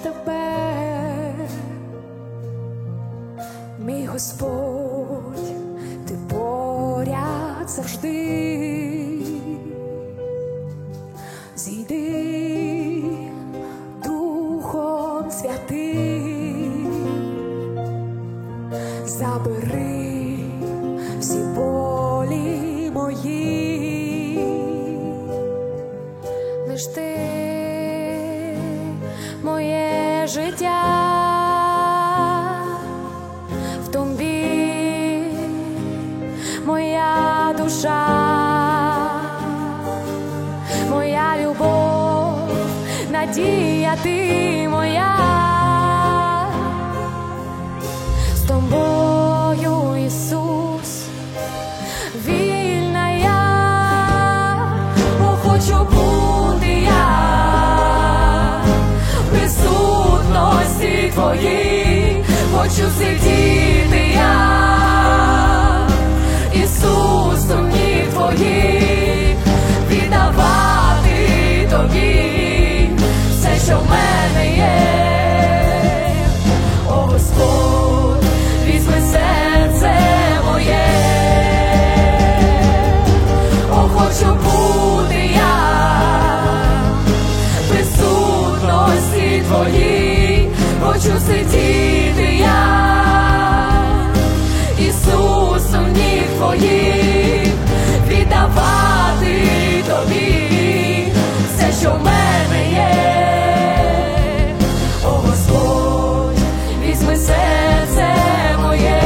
тебе, мій Господь, ти поряд завжди. Зійди Духом Святим, забери всі болі мої, лиш ти моє життя, в тобі моя душа, моя любов, надія ти моя, з тобою, Ісус, вільна я, бо хочу бути я в присутності Твоїй, хочу сидіти я, Ісус, до ніг Твоїх, віддавати Тобі все, що в мене є. О, Господь, візьми серце моє, о, хочу бути я в присутності Твоїй, хочу сидіти я, Ісус, у ніг Твоїх, віддавати Тобі все, що в мене є. О, Господь, візьми серце моє.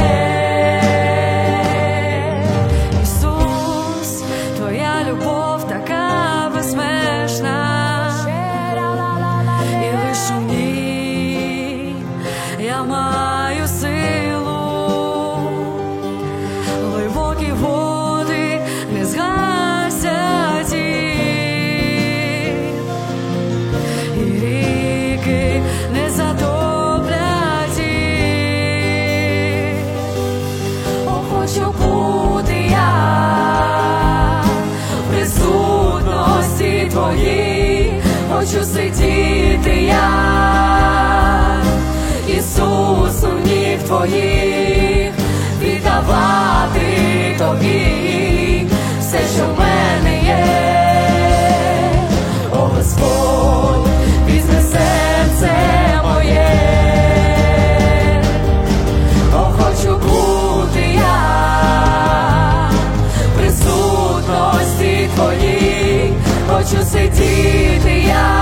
Ісус, Твоя любов така безмежна, і лиш у ній я маю силу. Глибокі води не згасять, і ріки не затоплять їх. О, хочу бути я в присутності Твоїй, хочу сидіти я, Ісус, у ніг Твоїх, віддавати Тобі все, що в мене є. О, Господь, візьми серце моє, о, хочу бути я в присутності Твоїй, хочу сидіти я,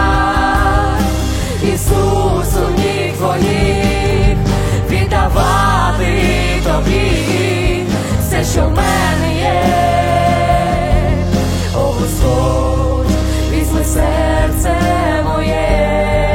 Ісус, у ніг Твоїх, віддавати Тобі все, що в мене є. О, Господь, візьми серце моє.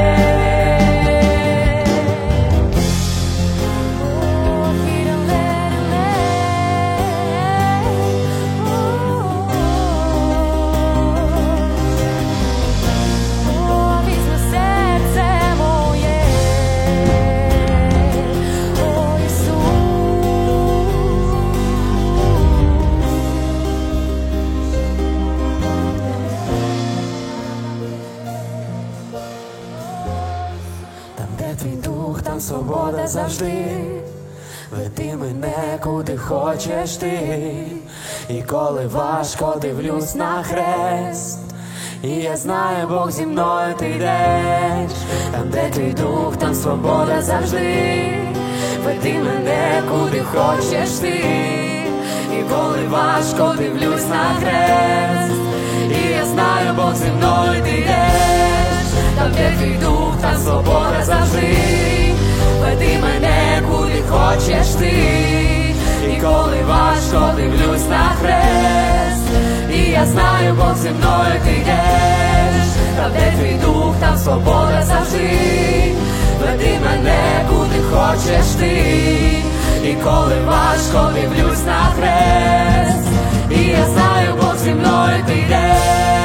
Твій дух, там свобода завжди, веди мене, куди хочеш ти. І коли важко, дивлюсь на хрест, і я знаю, Бог, зі мною ти йдеш. Там, де твій дух, там свобода завжди, веди мене, куди хочеш ти. І коли важко, дивлюсь на хрест, і я знаю, Бог, зі мною ти йдеш. Там, де твій дух, там свобода завжди, веди мене, куди хочеш ти. І коли важко, дивлюсь на хрест, і я знаю, Бог, зі мною ти йдеш. Там, де твій дух, там свобода завжди, веди мене, куди хочеш ти. І коли важко, дивлюсь на хрест, і я знаю, Бог, зі мною ти йдеш.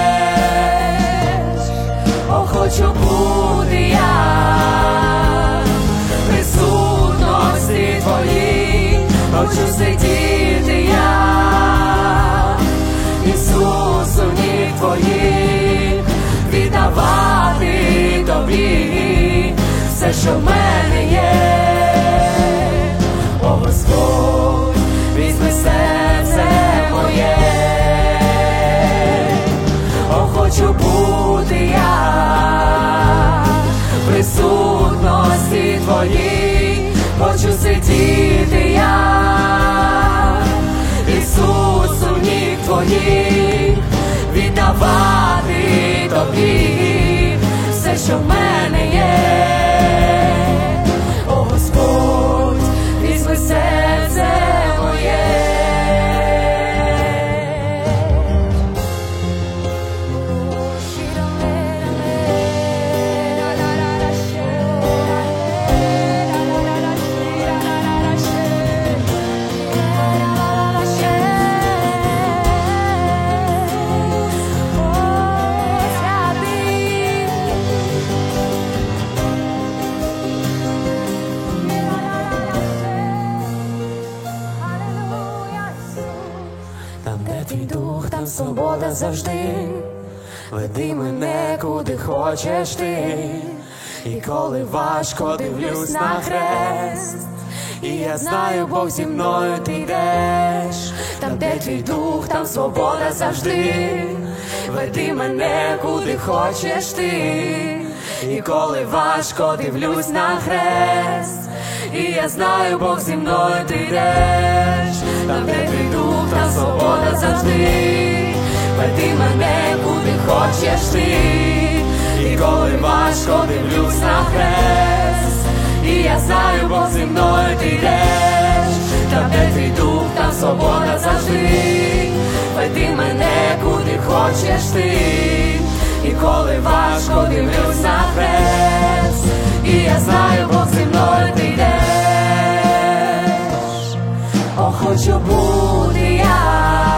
О, хочу бути я в присутності Твоїй, хочу сидіти я, Ісус, у ніг Твоїх, віддавати Тобі що в мене є. О, Господь, візьми серце моє. О, хочу бути я в присутності Твоїй, хочу сидіти я, Ісус, у ніг Твоїх, віддавати Тобі все, що в мене є. О, Господь, візьми серце моє. Там, де твій дух, там свобода завжди. Веди мене, куди хочеш ти. І коли важко, дивлюсь на хрест, і я знаю, Бог, зі мною ти йдеш. Там, де твій дух, там свобода завжди. Веди мене, куди хочеш ти. І коли важко, дивлюсь на хрест, і я знаю, Бог, зі мною ти йдеш. Там, де твій дух, там свобода завжди. Веди мене, куди хочеш ти. І коли важко, дивлюсь на хрест, і я знаю, Бог, зі мною ти йдеш. Там, де твій дух, там свобода завжди. Веди мене, куди хочеш ти. І коли важко, дивлюсь на хрест, і я знаю, Бог, зі мною ти йдеш. О, хочу бути я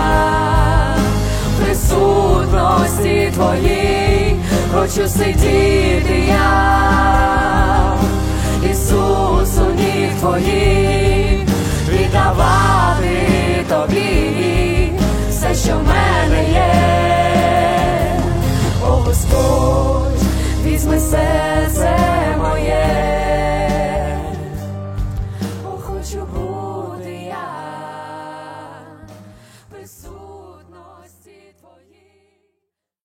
в присутності Твоїй, хочу сидіти я, Ісус, у ніг Твоїх, віддавати Тобі все, що в мене є. О, Господь, візьми серце